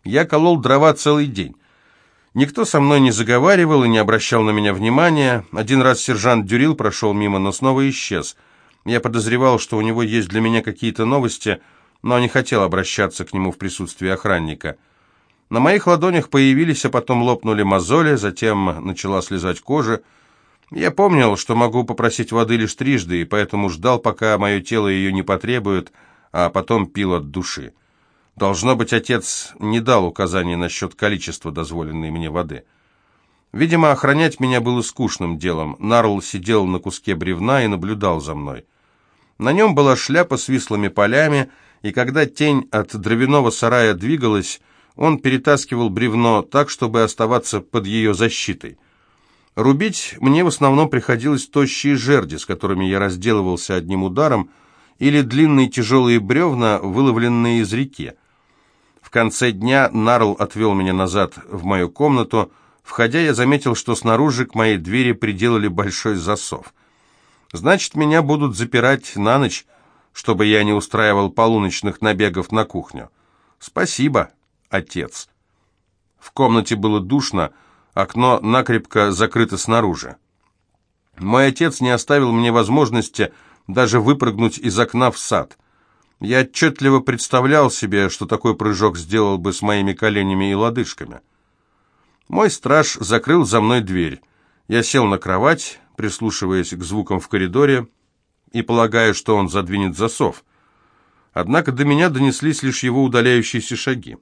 Я колол дрова целый день. Никто со мной не заговаривал и не обращал на меня внимания. Один раз сержант Дюрил прошел мимо, но снова исчез. Я подозревал, что у него есть для меня какие-то новости, но не хотел обращаться к нему в присутствии охранника. На моих ладонях появились, а потом лопнули мозоли, затем начала слезать кожа. Я помнил, что могу попросить воды лишь трижды, и поэтому ждал, пока мое тело ее не потребует, а потом пил от души. Должно быть, отец не дал указаний насчет количества дозволенной мне воды. Видимо, охранять меня было скучным делом. Нарл сидел на куске бревна и наблюдал за мной. На нем была шляпа с вислыми полями, и когда тень от дровяного сарая двигалась, он перетаскивал бревно так, чтобы оставаться под ее защитой. Рубить мне в основном приходилось тощие жерди, с которыми я разделывался одним ударом, или длинные тяжелые бревна, выловленные из реки. В конце дня Нарл отвел меня назад в мою комнату. Входя, я заметил, что снаружи к моей двери приделали большой засов. Значит, меня будут запирать на ночь, чтобы я не устраивал полуночных набегов на кухню. Спасибо, отец. В комнате было душно, окно накрепко закрыто снаружи. Мой отец не оставил мне возможности даже выпрыгнуть из окна в сад. Я отчетливо представлял себе, что такой прыжок сделал бы с моими коленями и лодыжками. Мой страж закрыл за мной дверь. Я сел на кровать, прислушиваясь к звукам в коридоре и полагая, что он задвинет засов. Однако до меня донеслись лишь его удаляющиеся шаги.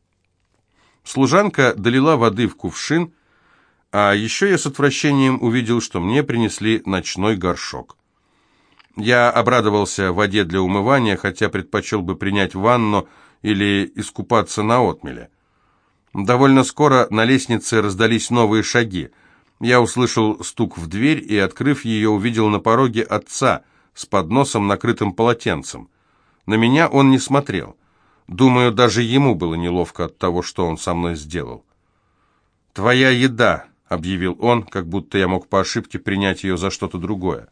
Служанка долила воды в кувшин, а еще я с отвращением увидел, что мне принесли ночной горшок. Я обрадовался воде для умывания, хотя предпочел бы принять ванну или искупаться на отмеле. Довольно скоро на лестнице раздались новые шаги. Я услышал стук в дверь и, открыв ее, увидел на пороге отца с подносом, накрытым полотенцем. На меня он не смотрел. Думаю, даже ему было неловко от того, что он со мной сделал. «Твоя еда», — объявил он, как будто я мог по ошибке принять ее за что-то другое.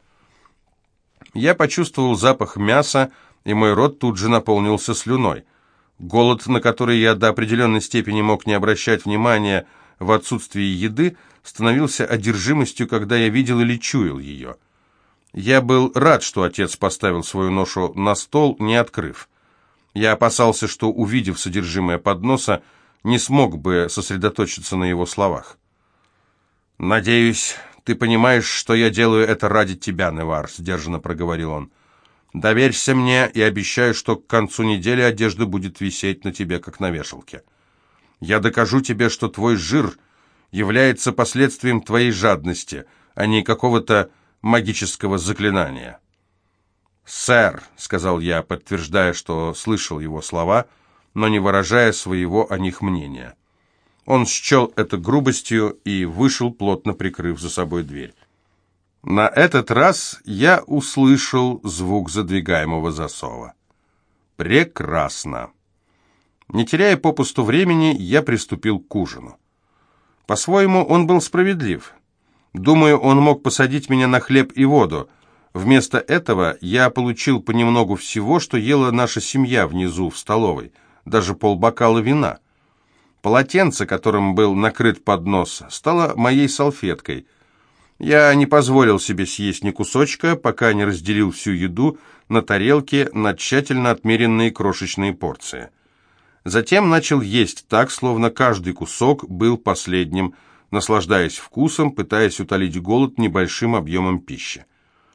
Я почувствовал запах мяса, и мой рот тут же наполнился слюной. Голод, на который я до определенной степени мог не обращать внимания в отсутствии еды, становился одержимостью, когда я видел или чуял ее. Я был рад, что отец поставил свою ношу на стол, не открыв. Я опасался, что, увидев содержимое подноса, не смог бы сосредоточиться на его словах. «Надеюсь, ты понимаешь, что я делаю это ради тебя, Невар», — сдержанно проговорил он. «Доверься мне и обещаю, что к концу недели одежда будет висеть на тебе, как на вешалке. Я докажу тебе, что твой жир является последствием твоей жадности, а не какого-то магического заклинания». «Сэр», — сказал я, подтверждая, что слышал его слова, но не выражая своего о них мнения. Он счел это грубостью и вышел, плотно прикрыв за собой дверь. На этот раз я услышал звук задвигаемого засова. Прекрасно. Не теряя попусту времени, я приступил к ужину. По-своему, он был справедлив. Думаю, он мог посадить меня на хлеб и воду. Вместо этого я получил понемногу всего, что ела наша семья внизу в столовой, даже полбокала вина. Полотенце, которым был накрыт поднос, стало моей салфеткой. Я не позволил себе съесть ни кусочка, пока не разделил всю еду на тарелке на тщательно отмеренные крошечные порции. Затем начал есть так, словно каждый кусок был последним, наслаждаясь вкусом, пытаясь утолить голод небольшим объемом пищи.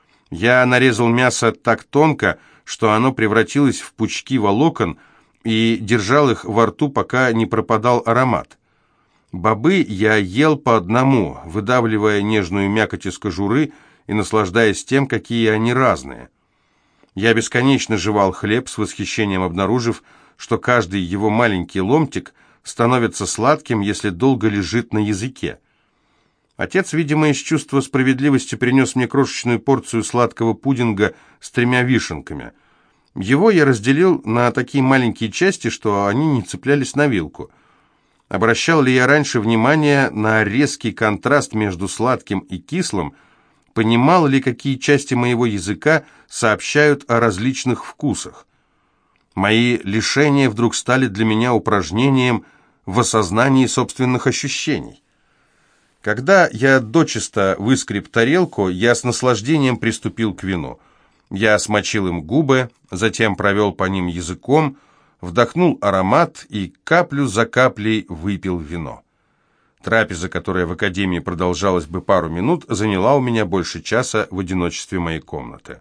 Я нарезал мясо так тонко, что оно превратилось в пучки волокон, и держал их во рту, пока не пропадал аромат. Бобы я ел по одному, выдавливая нежную мякоть из кожуры и наслаждаясь тем, какие они разные. Я бесконечно жевал хлеб, с восхищением обнаружив, что каждый его маленький ломтик становится сладким, если долго лежит на языке. Отец, видимо, из чувства справедливости принес мне крошечную порцию сладкого пудинга с 3 вишенками. Его я разделил на такие маленькие части, что они не цеплялись на вилку. Обращал ли я раньше внимание на резкий контраст между сладким и кислым, понимал ли, какие части моего языка сообщают о различных вкусах? Мои лишения вдруг стали для меня упражнением в осознании собственных ощущений. Когда я дочисто выскреб тарелку, я с наслаждением приступил к вину. Я смочил им губы, затем провел по ним языком, вдохнул аромат и каплю за каплей выпил вино. Трапеза, которая в академии продолжалась бы пару минут, заняла у меня больше часа в одиночестве моей комнаты.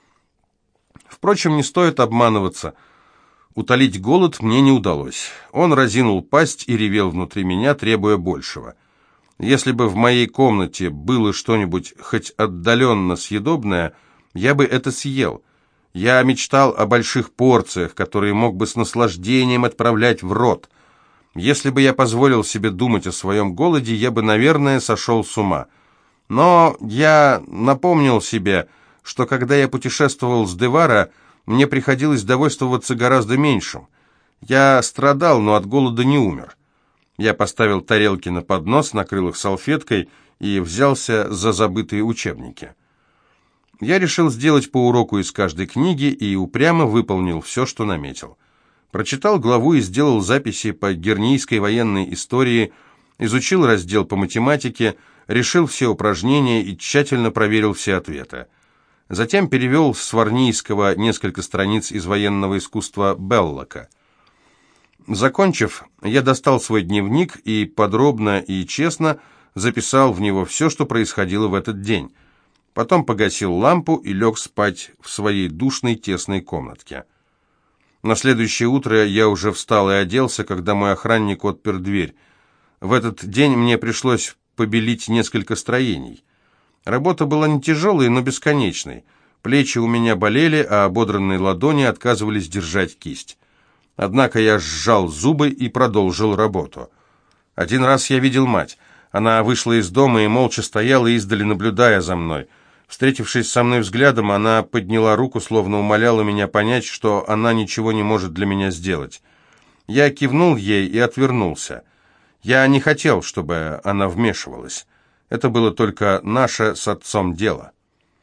Впрочем, не стоит обманываться. Утолить голод мне не удалось. Он разинул пасть и ревел внутри меня, требуя большего. Если бы в моей комнате было что-нибудь хоть отдаленно съедобное, я бы это съел. Я мечтал о больших порциях, которые мог бы с наслаждением отправлять в рот. Если бы я позволил себе думать о своем голоде, я бы, наверное, сошел с ума. Но я напомнил себе, что когда я путешествовал с Девара, мне приходилось довольствоваться гораздо меньшим. Я страдал, но от голода не умер. Я поставил тарелки на поднос, накрыл их салфеткой и взялся за забытые учебники. Я решил сделать по уроку из каждой книги и упрямо выполнил все, что наметил. Прочитал главу и сделал записи по гернийской военной истории, изучил раздел по математике, решил все упражнения и тщательно проверил все ответы. Затем перевел с варнийского несколько страниц из военного искусства Беллока. Закончив, я достал свой дневник и подробно и честно записал в него все, что происходило в этот день. Потом погасил лампу и лег спать в своей душной тесной комнатке. На следующее утро я уже встал и оделся, когда мой охранник отпер дверь. В этот день мне пришлось побелить несколько строений. Работа была не тяжелой, но бесконечной. Плечи у меня болели, а ободранные ладони отказывались держать кисть. Однако я сжал зубы и продолжил работу. Один раз я видел мать. Она вышла из дома и молча стояла, издали наблюдая за мной. Встретившись со мной взглядом, она подняла руку, словно умоляла меня понять, что она ничего не может для меня сделать. Я кивнул ей и отвернулся. Я не хотел, чтобы она вмешивалась. Это было только наше с отцом дело.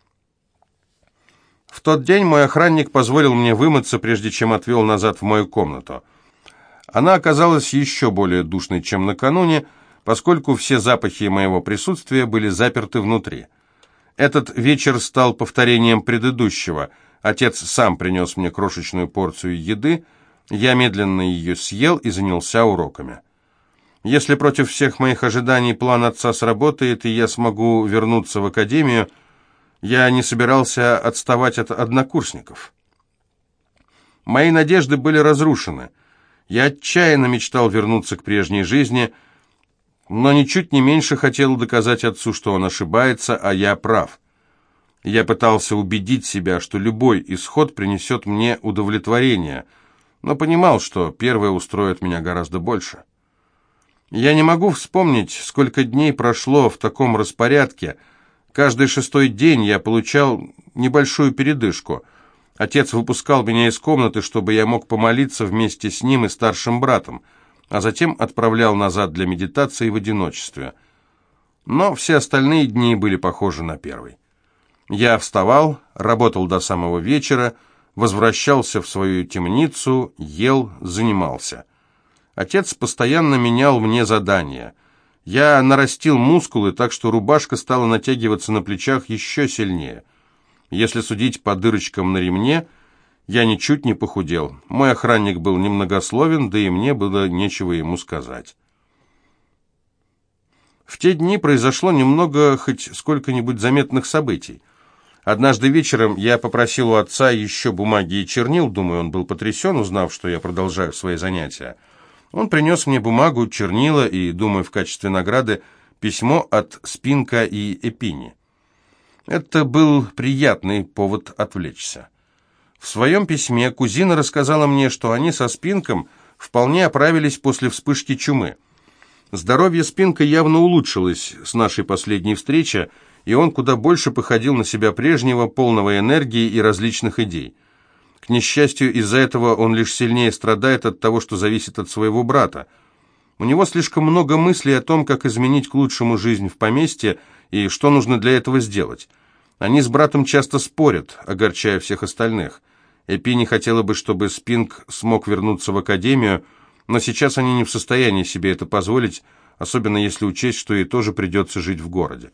В тот день мой охранник позволил мне вымыться, прежде чем отвел назад в мою комнату. Она оказалась еще более душной, чем накануне, поскольку все запахи моего присутствия были заперты внутри. Этот вечер стал повторением предыдущего. Отец сам принес мне крошечную порцию еды, я медленно ее съел и занялся уроками. Если против всех моих ожиданий план отца сработает, и я смогу вернуться в академию, я не собирался отставать от однокурсников. Мои надежды были разрушены. Я отчаянно мечтал вернуться к прежней жизни, но ничуть не меньше хотел доказать отцу, что он ошибается, а я прав. Я пытался убедить себя, что любой исход принесет мне удовлетворение, но понимал, что первое устроит меня гораздо больше. Я не могу вспомнить, сколько дней прошло в таком распорядке. Каждый 6-й день я получал небольшую передышку. Отец выпускал меня из комнаты, чтобы я мог помолиться вместе с ним и старшим братом, а затем отправлял назад для медитации в одиночестве. Но все остальные дни были похожи на первый. Я вставал, работал до самого вечера, возвращался в свою темницу, ел, занимался. Отец постоянно менял мне задания. Я нарастил мускулы, так что рубашка стала натягиваться на плечах еще сильнее. Если судить по дырочкам на ремне, я ничуть не похудел. Мой охранник был немногословен, да и мне было нечего ему сказать. В те дни произошло немного, хоть сколько-нибудь заметных событий. Однажды вечером я попросил у отца еще бумаги и чернил, думаю, он был потрясен, узнав, что я продолжаю свои занятия. Он принес мне бумагу, чернила и, думаю, в качестве награды, письмо от Спинка и Эпини. Это был приятный повод отвлечься. В своем письме кузина рассказала мне, что они со Спинком вполне оправились после вспышки чумы. Здоровье Спинка явно улучшилось с нашей последней встречи, и он куда больше походил на себя прежнего, полного энергии и различных идей. К несчастью, из-за этого он лишь сильнее страдает от того, что зависит от своего брата. У него слишком много мыслей о том, как изменить к лучшему жизнь в поместье и что нужно для этого сделать. Они с братом часто спорят, огорчая всех остальных. Эпини хотела бы, чтобы Спинк смог вернуться в академию, но сейчас они не в состоянии себе это позволить, особенно если учесть, что ей тоже придется жить в городе.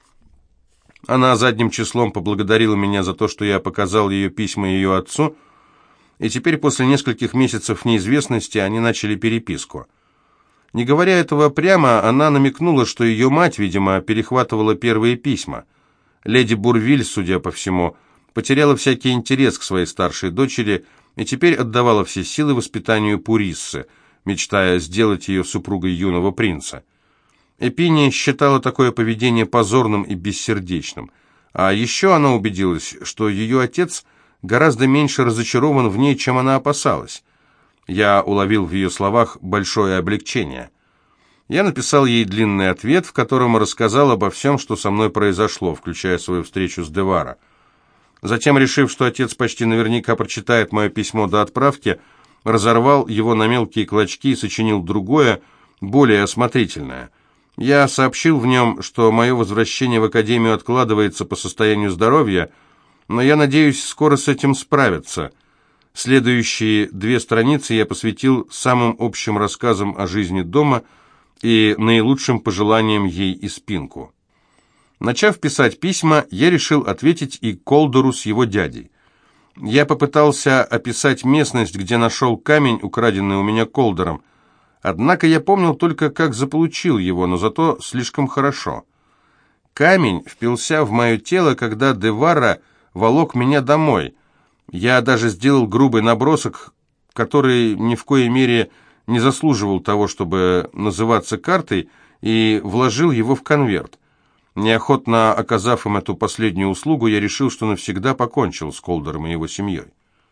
Она задним числом поблагодарила меня за то, что я показал ее письма ее отцу, и теперь после нескольких месяцев неизвестности они начали переписку. Не говоря этого прямо, она намекнула, что ее мать, видимо, перехватывала первые письма. Леди Бурвиль, судя по всему, потеряла всякий интерес к своей старшей дочери и теперь отдавала все силы воспитанию Пуриссы, мечтая сделать ее супругой юного принца. Эпиния считала такое поведение позорным и бессердечным, а еще она убедилась, что ее отец гораздо меньше разочарован в ней, чем она опасалась. Я уловил в ее словах большое облегчение. Я написал ей длинный ответ, в котором рассказал обо всем, что со мной произошло, включая свою встречу с Девара. Затем, решив, что отец почти наверняка прочитает мое письмо до отправки, разорвал его на мелкие клочки и сочинил другое, более осмотрительное. Я сообщил в нем, что мое возвращение в академию откладывается по состоянию здоровья, но я надеюсь скоро с этим справиться. Следующие 2 страницы я посвятил самым общим рассказам о жизни дома и наилучшим пожеланиям ей и Спинку. Начав писать письма, я решил ответить и Колдору с его дядей. Я попытался описать местность, где нашел камень, украденный у меня Колдором. Однако я помнил только, как заполучил его, но зато слишком хорошо. Камень впился в мое тело, когда Девара волок меня домой. Я даже сделал грубый набросок, который ни в коей мере не заслуживал того, чтобы называться картой, и вложил его в конверт. Неохотно оказав им эту последнюю услугу, я решил, что навсегда покончил с Колдором и его семьей.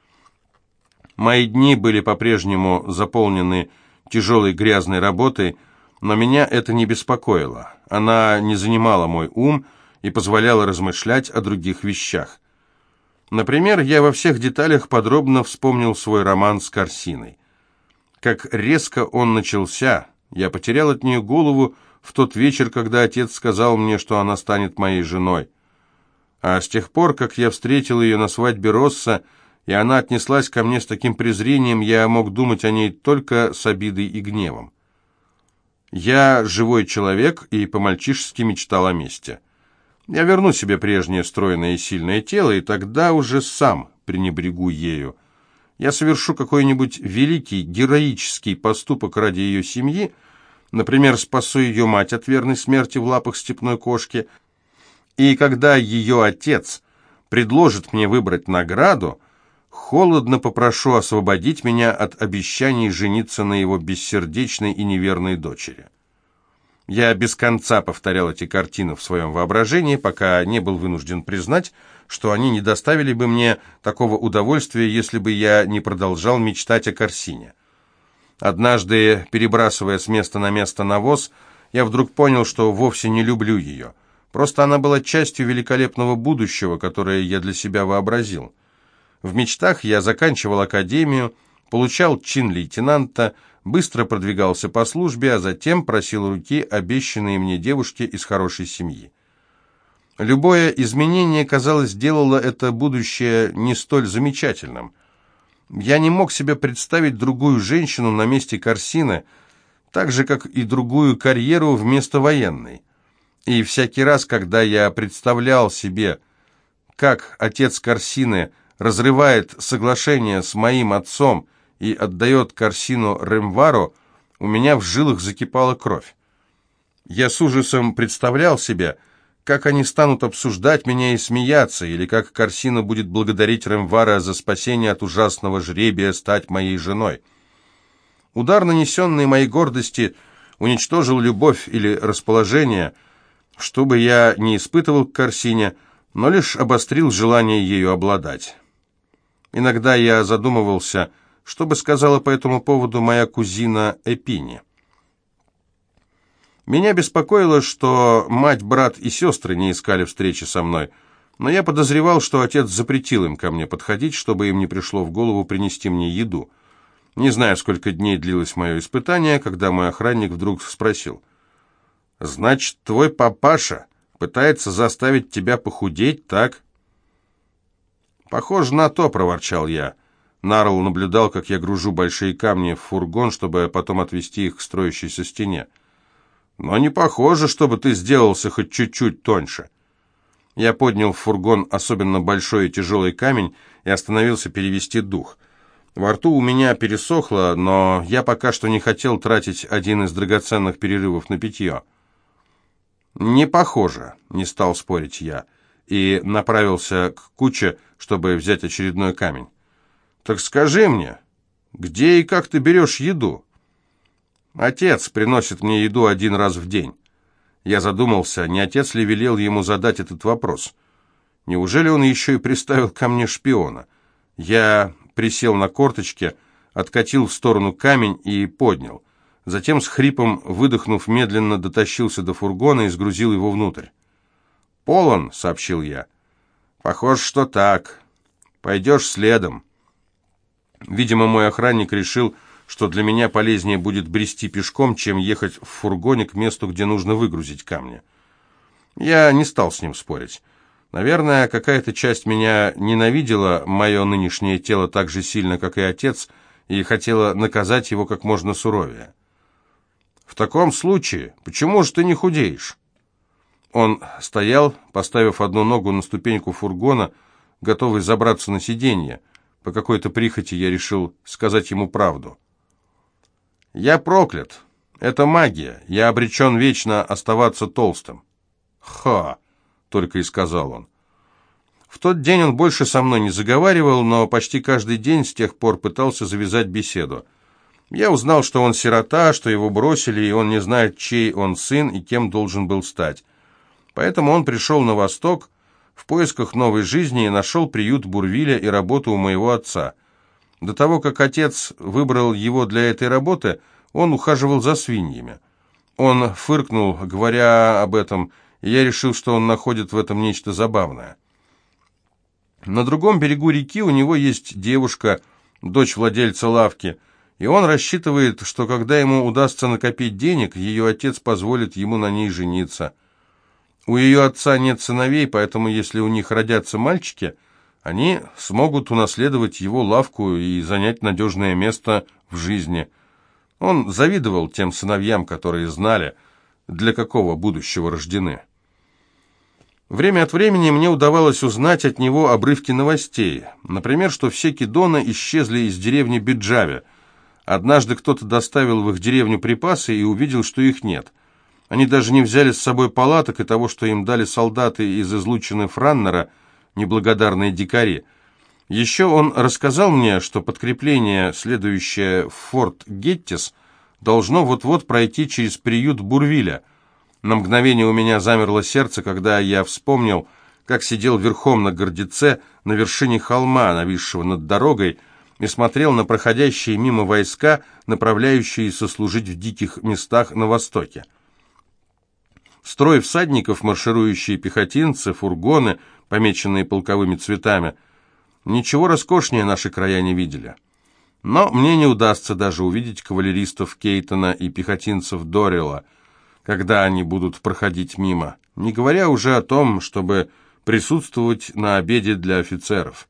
Мои дни были по-прежнему заполнены тяжелой грязной работой, но меня это не беспокоило. Она не занимала мой ум и позволяла размышлять о других вещах. Например, я во всех деталях подробно вспомнил свой роман с Корсиной. Как резко он начался, я потерял от нее голову в тот вечер, когда отец сказал мне, что она станет моей женой. А с тех пор, как я встретил ее на свадьбе Росса, и она отнеслась ко мне с таким презрением, я мог думать о ней только с обидой и гневом. Я живой человек и по-мальчишески мечтал о мести. Я верну себе прежнее стройное и сильное тело, и тогда уже сам пренебрегу ею. Я совершу какой-нибудь великий, героический поступок ради ее семьи, например, спасу ее мать от верной смерти в лапах степной кошки, и когда ее отец предложит мне выбрать награду, холодно попрошу освободить меня от обещаний жениться на его бессердечной и неверной дочери. Я без конца повторял эти картины в своем воображении, пока не был вынужден признать, что они не доставили бы мне такого удовольствия, если бы я не продолжал мечтать о Корсине. Однажды, перебрасывая с места на место навоз, я вдруг понял, что вовсе не люблю ее. Просто она была частью великолепного будущего, которое я для себя вообразил. В мечтах я заканчивал академию, получал чин лейтенанта, быстро продвигался по службе, а затем просил руки обещанной мне девушки из хорошей семьи. Любое изменение, казалось, делало это будущее не столь замечательным. Я не мог себе представить другую женщину на месте Корсины, так же, как и другую карьеру вместо военной. И всякий раз, когда я представлял себе, как отец Корсины разрывает соглашение с моим отцом и отдает Корсину Ремвару, у меня в жилах закипала кровь. Я с ужасом представлял себе, как они станут обсуждать меня и смеяться, или как Корсина будет благодарить Ремвара за спасение от ужасного жребия стать моей женой. Удар, нанесенный моей гордости, уничтожил любовь или расположение, что бы я не испытывал к Корсине, но лишь обострил желание ею обладать. Иногда я задумывался, что бы сказала по этому поводу моя кузина Эпини. Меня беспокоило, что мать, брат и сестры не искали встречи со мной, но я подозревал, что отец запретил им ко мне подходить, чтобы им не пришло в голову принести мне еду. Не знаю, сколько дней длилось мое испытание, когда мой охранник вдруг спросил: «Значит, твой папаша пытается заставить тебя похудеть, так?» «Похоже на то», — проворчал я. Нарл наблюдал, как я гружу большие камни в фургон, чтобы потом отвезти их к строящейся стене. «Но не похоже, чтобы ты сделался хоть чуть-чуть тоньше». Я поднял в фургон особенно большой и тяжелый камень и остановился перевести дух. Во рту у меня пересохло, но я пока что не хотел тратить один из драгоценных перерывов на питье. «Не похоже», — не стал спорить я, и направился к куче, чтобы взять очередной камень. «Так скажи мне, где и как ты берешь еду?» «Отец приносит мне еду 1 раз в день». Я задумался, не отец ли велел ему задать этот вопрос. Неужели он еще и приставил ко мне шпиона? Я присел на корточки, откатил в сторону камень и поднял. Затем с хрипом, выдохнув, медленно дотащился до фургона и сгрузил его внутрь. «Полон», — сообщил я. «Похоже, что так. Пойдешь следом». Видимо, мой охранник решил, что для меня полезнее будет брести пешком, чем ехать в фургоне к месту, где нужно выгрузить камни. Я не стал с ним спорить. Наверное, какая-то часть меня ненавидела мое нынешнее тело так же сильно, как и отец, и хотела наказать его как можно суровее. «В таком случае, почему же ты не худеешь?» Он стоял, поставив одну ногу на ступеньку фургона, готовый забраться на сиденье. По какой-то прихоти я решил сказать ему правду. «Я проклят. Это магия. Я обречен вечно оставаться толстым». «Ха!» — только и сказал он. В тот день он больше со мной не заговаривал, но почти каждый день с тех пор пытался завязать беседу. Я узнал, что он сирота, что его бросили, и он не знает, чей он сын и кем должен был стать. Поэтому он пришел на восток в поисках новой жизни и нашел приют Бурвиля и работу у моего отца. До того, как отец выбрал его для этой работы, он ухаживал за свиньями. Он фыркнул, говоря об этом, и я решил, что он находит в этом нечто забавное. На другом берегу реки у него есть девушка, дочь владельца лавки, и он рассчитывает, что когда ему удастся накопить денег, ее отец позволит ему на ней жениться. У ее отца нет сыновей, поэтому если у них родятся мальчики, они смогут унаследовать его лавку и занять надежное место в жизни. Он завидовал тем сыновьям, которые знали, для какого будущего рождены. Время от времени мне удавалось узнать от него обрывки новостей. Например, что все кидоны исчезли из деревни Биджави. Однажды кто-то доставил в их деревню припасы и увидел, что их нет. Они даже не взяли с собой палаток и того, что им дали солдаты из излучины Франнера, неблагодарные дикари. Еще он рассказал мне, что подкрепление, следующее в форт Геттис, должно вот-вот пройти через приют Бурвиля. На мгновение у меня замерло сердце, когда я вспомнил, как сидел верхом на гордеце на вершине холма, нависшего над дорогой, и смотрел на проходящие мимо войска, направляющиеся служить в диких местах на востоке. Строй всадников, марширующие пехотинцы, фургоны, помеченные полковыми цветами. Ничего роскошнее наши края не видели. Но мне не удастся даже увидеть кавалеристов Кейтона и пехотинцев Доррелла, когда они будут проходить мимо, не говоря уже о том, чтобы присутствовать на обеде для офицеров.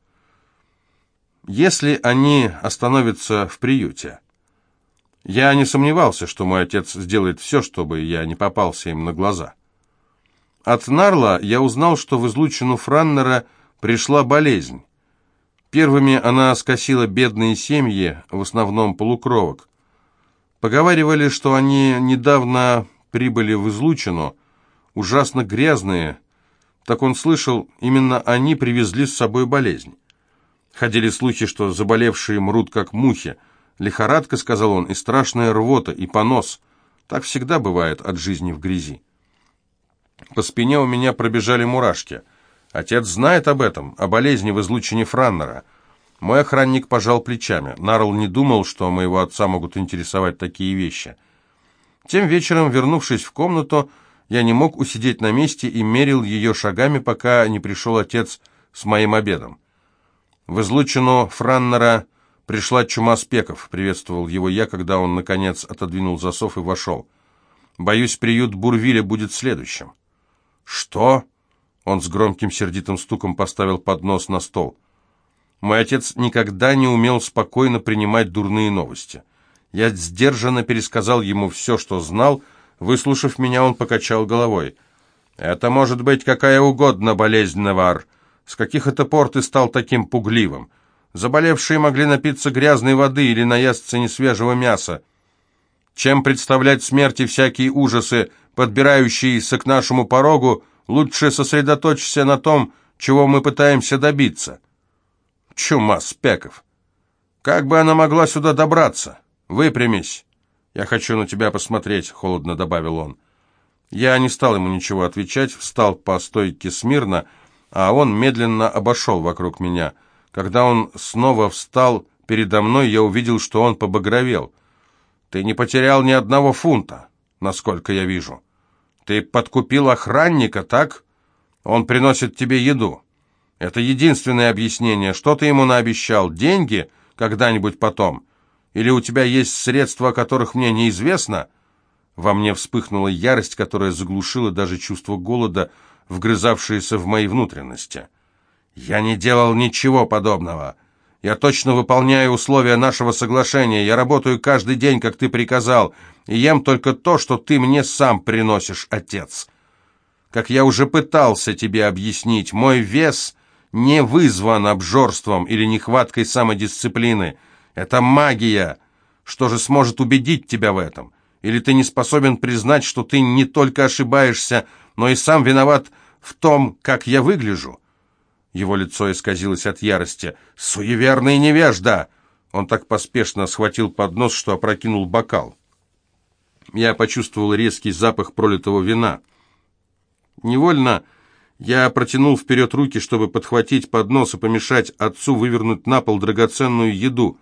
Если они остановятся в приюте. Я не сомневался, что мой отец сделает все, чтобы я не попался им на глаза. От Нарла я узнал, что в излучину Франнера пришла болезнь. Первыми она скосила бедные семьи, в основном полукровок. Поговаривали, что они недавно прибыли в излучину, ужасно грязные. Так он слышал, именно они привезли с собой болезнь. Ходили слухи, что заболевшие мрут как мухи. Лихорадка, сказал он, и страшная рвота, и понос. Так всегда бывает от жизни в грязи. По спине у меня пробежали мурашки. Отец знает об этом, о болезни в излучине Франнера. Мой охранник пожал плечами. Нарл не думал, что моего отца могут интересовать такие вещи. Тем вечером, вернувшись в комнату, я не мог усидеть на месте и мерил ее шагами, пока не пришел отец с моим обедом. В излучину Франнера пришла чума спеков, приветствовал его я, когда он, наконец, отодвинул засов и вошел. Боюсь, приют Бурвиля будет следующим. «Что?» Он с громким сердитым стуком поставил поднос на стол. Мой отец никогда не умел спокойно принимать дурные новости. Я сдержанно пересказал ему все, что знал. Выслушав меня, он покачал головой. «Это может быть какая угодно болезнь, Невар. С каких это пор ты стал таким пугливым? Заболевшие могли напиться грязной воды или наесться несвежего мяса. Чем представлять смерти всякие ужасы, подбирающиеся к нашему порогу, лучше сосредоточься на том, чего мы пытаемся добиться». «Чума Спеков! Как бы она могла сюда добраться? Выпрямись! Я хочу на тебя посмотреть», — холодно добавил он. Я не стал ему ничего отвечать, встал по стойке смирно, а он медленно обошел вокруг меня. Когда он снова встал передо мной, я увидел, что он побагровел. «Ты не потерял ни одного фунта, насколько я вижу. Ты подкупил охранника, так? Он приносит тебе еду. Это единственное объяснение. Что ты ему наобещал? Деньги? Когда-нибудь потом? Или у тебя есть средства, о которых мне неизвестно?» Во мне вспыхнула ярость, которая заглушила даже чувство голода, вгрызавшееся в мои внутренности. «Я не делал ничего подобного. Я точно выполняю условия нашего соглашения. Я работаю каждый день, как ты приказал, и ем только то, что ты мне сам приносишь, отец. Как я уже пытался тебе объяснить, мой вес не вызван обжорством или нехваткой самодисциплины. Это магия. Что же сможет убедить тебя в этом? Или ты не способен признать, что ты не только ошибаешься, но и сам виноват в том, как я выгляжу?» Его лицо исказилось от ярости. «Суеверный невежда!» Он так поспешно схватил поднос, что опрокинул бокал. Я почувствовал резкий запах пролитого вина. Невольно я протянул вперед руки, чтобы подхватить поднос и помешать отцу вывернуть на пол драгоценную еду.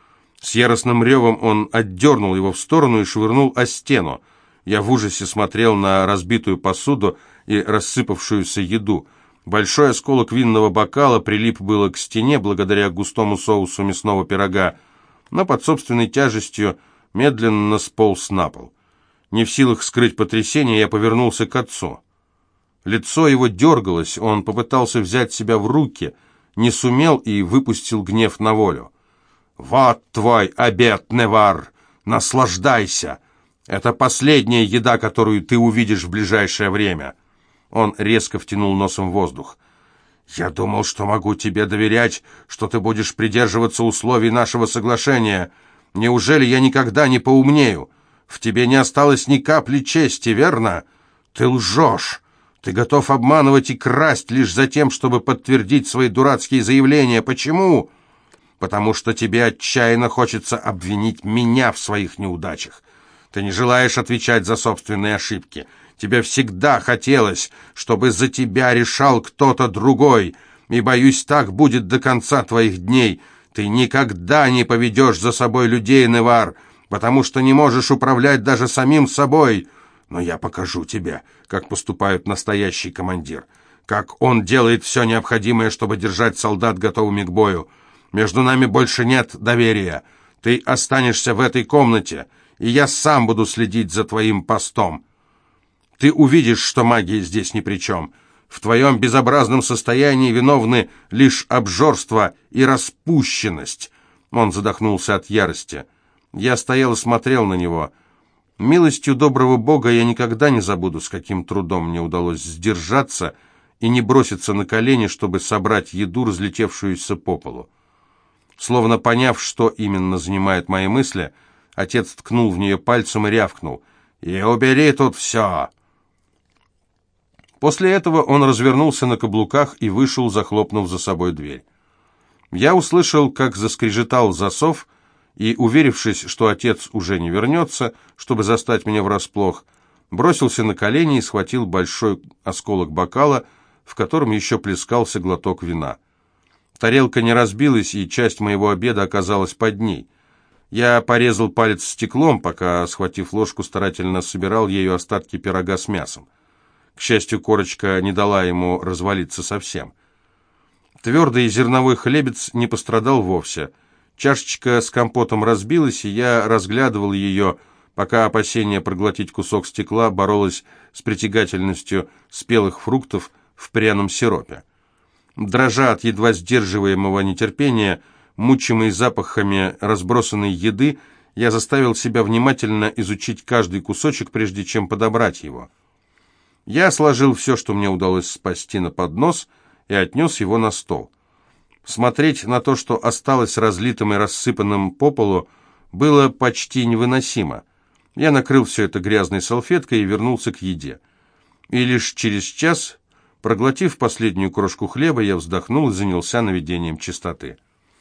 С яростным ревом он отдернул его в сторону и швырнул о стену. Я в ужасе смотрел на разбитую посуду и рассыпавшуюся еду. Большой осколок винного бокала прилип было к стене благодаря густому соусу мясного пирога, но под собственной тяжестью медленно сполз на пол. Не в силах скрыть потрясение, я повернулся к отцу. Лицо его дергалось, он попытался взять себя в руки, не сумел и выпустил гнев на волю. «Вот твой обед, Невар! Наслаждайся! Это последняя еда, которую ты увидишь в ближайшее время!» Он резко втянул носом воздух. «Я думал, что могу тебе доверять, что ты будешь придерживаться условий нашего соглашения. Неужели я никогда не поумнею? В тебе не осталось ни капли чести, верно? Ты лжешь! Ты готов обманывать и красть лишь за тем, чтобы подтвердить свои дурацкие заявления. Почему?» «Потому что тебе отчаянно хочется обвинить меня в своих неудачах. Ты не желаешь отвечать за собственные ошибки. Тебе всегда хотелось, чтобы за тебя решал кто-то другой, и, боюсь, так будет до конца твоих дней. Ты никогда не поведешь за собой людей, Невар, потому что не можешь управлять даже самим собой. Но я покажу тебе, как поступает настоящий командир, как он делает все необходимое, чтобы держать солдат готовыми к бою. Между нами больше нет доверия. Ты останешься в этой комнате, и я сам буду следить за твоим постом. Ты увидишь, что магия здесь ни при чем. В твоем безобразном состоянии виновны лишь обжорство и распущенность». Он задохнулся от ярости. Я стоял и смотрел на него. Милостью доброго Бога я никогда не забуду, с каким трудом мне удалось сдержаться и не броситься на колени, чтобы собрать еду, разлетевшуюся по полу. Словно поняв, что именно занимает мои мысли, отец ткнул в нее пальцем и рявкнул: «И убери тут все!» После этого он развернулся на каблуках и вышел, захлопнув за собой дверь. Я услышал, как заскрежетал засов, и, уверившись, что отец уже не вернется, чтобы застать меня врасплох, бросился на колени и схватил большой осколок бокала, в котором еще плескался глоток вина. Тарелка не разбилась, и часть моего обеда оказалась под ней. Я порезал палец стеклом, пока, схватив ложку, старательно собирал ею остатки пирога с мясом. К счастью, корочка не дала ему развалиться совсем. Твердый зерновой хлебец не пострадал вовсе. Чашечка с компотом разбилась, и я разглядывал ее, пока опасение проглотить кусок стекла боролось с притягательностью спелых фруктов в пряном сиропе. Дрожа от едва сдерживаемого нетерпения, мучимый запахами разбросанной еды, я заставил себя внимательно изучить каждый кусочек, прежде чем подобрать его. Я сложил все, что мне удалось спасти, на поднос и отнес его на стол. Смотреть на то, что осталось разлитым и рассыпанным по полу, было почти невыносимо. Я накрыл все это грязной салфеткой и вернулся к еде. И лишь через час, проглотив последнюю крошку хлеба, я вздохнул и занялся наведением чистоты.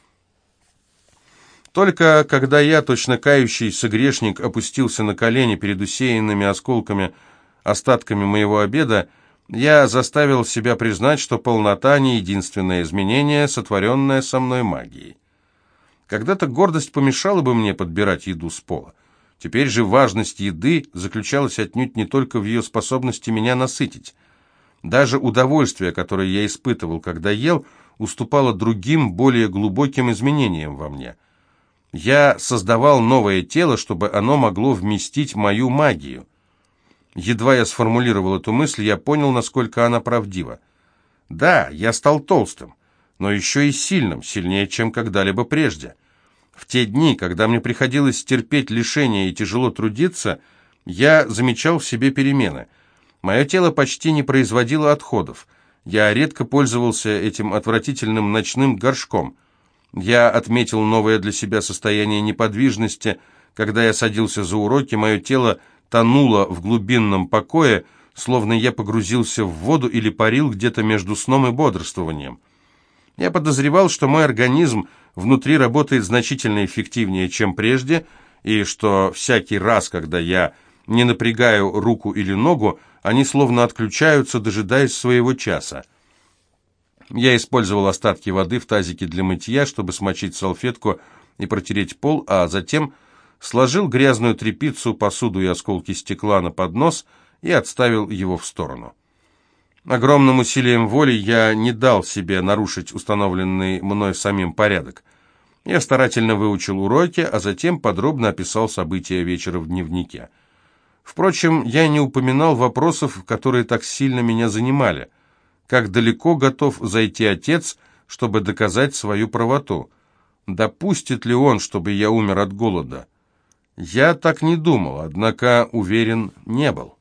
Только когда я, точно кающийся грешник, опустился на колени перед усеянными осколками, остатками моего обеда, я заставил себя признать, что полнота не единственное изменение, сотворенное со мной магией. Когда-то гордость помешала бы мне подбирать еду с пола. Теперь же важность еды заключалась отнюдь не только в ее способности меня насытить. Даже удовольствие, которое я испытывал, когда ел, уступало другим, более глубоким изменениям во мне. Я создавал новое тело, чтобы оно могло вместить мою магию. Едва я сформулировал эту мысль, я понял, насколько она правдива. Да, я стал толстым, но еще и сильным, сильнее, чем когда-либо прежде. В те дни, когда мне приходилось терпеть лишения и тяжело трудиться, я замечал в себе перемены. Мое тело почти не производило отходов. Я редко пользовался этим отвратительным ночным горшком. Я отметил новое для себя состояние неподвижности. Когда я садился за уроки, мое тело тонуло в глубинном покое, словно я погрузился в воду или парил где-то между сном и бодрствованием. Я подозревал, что мой организм внутри работает значительно эффективнее, чем прежде, и что всякий раз, когда я не напрягаю руку или ногу, они словно отключаются, дожидаясь своего часа. Я использовал остатки воды в тазике для мытья, чтобы смочить салфетку и протереть пол, а затем сложил грязную тряпицу, посуду и осколки стекла на поднос и отставил его в сторону. Огромным усилием воли я не дал себе нарушить установленный мной самим порядок. Я старательно выучил уроки, а затем подробно описал события вечера в дневнике. Впрочем, я не упоминал вопросов, которые так сильно меня занимали. Как далеко готов зайти отец, чтобы доказать свою правоту? Допустит ли он, чтобы я умер от голода? Я так не думал, однако уверен не был.